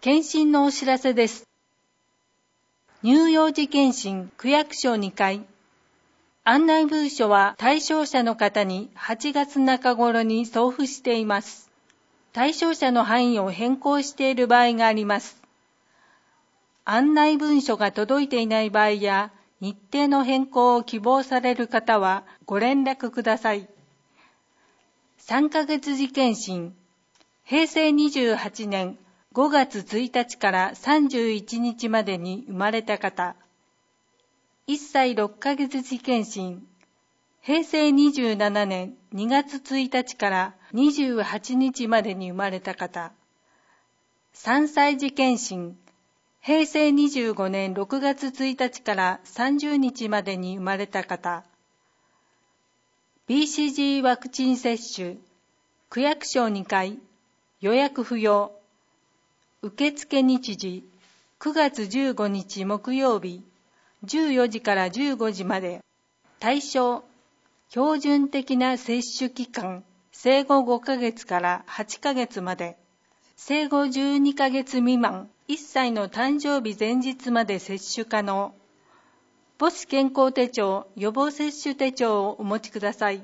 検診のお知らせです。乳幼児検診区役所2階。案内文書は対象者の方に8月中頃に送付しています。対象者の範囲を変更している場合があります。案内文書が届いていない場合や日程の変更を希望される方はご連絡ください。3ヶ月次検診、平成28年5月1日から31日までに生まれた方、1歳6ヶ月次検診、平成27年2月1日から28日までに生まれた方、3歳児検診、平成25年6月1日から30日までに生まれた方、BCG ワクチン接種、区役所2階、予約不要、受付日時、9月15日木曜日、14時から15時まで、対象、標準的な接種期間、生後5ヶ月から8ヶ月まで、生後12ヶ月未満、1歳の誕生日前日まで接種可能。母子健康手帳、予防接種手帳をお持ちください。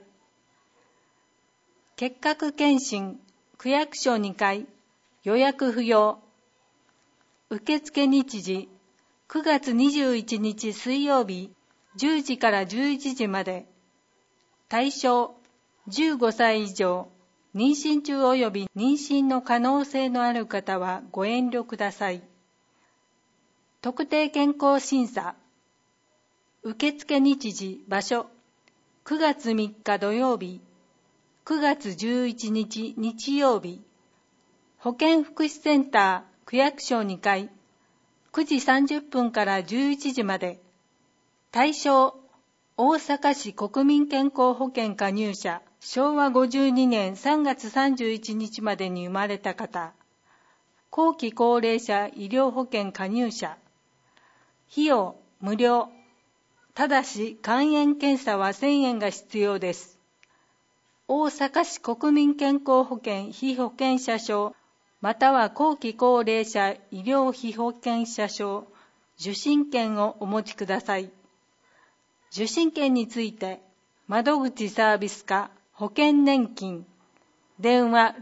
結核検診、区役所2階、予約不要。受付日時、9月21日水曜日、10時から11時まで。対象、15歳以上。妊娠中及び妊娠の可能性のある方はご遠慮ください。特定健康審査。受付日時、場所。9月3日土曜日。9月11日日曜日。保健福祉センター区役所2階。9時30分から11時まで。対象、大阪市国民健康保険加入者。昭和52年3月31日までに生まれた方、後期高齢者医療保険加入者、費用無料、ただし肝炎検査は1000円が必要です。大阪市国民健康保険被保険者証、または後期高齢者医療被保険者証、受診券をお持ちください。受診券について、窓口サービス課、保険年金、電話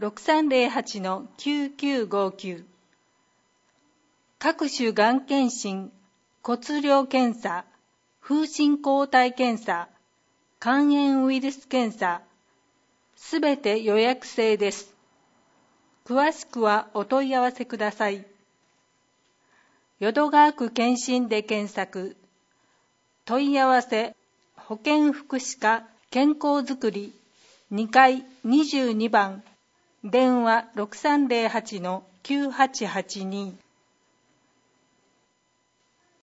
6308-9959。各種がん検診、骨量検査、風疹抗体検査、肝炎ウイルス検査、すべて予約制です。詳しくはお問い合わせください。淀川区検診で検索。問い合わせ、保健福祉課健康づくり2階22番、電話 6308-9882。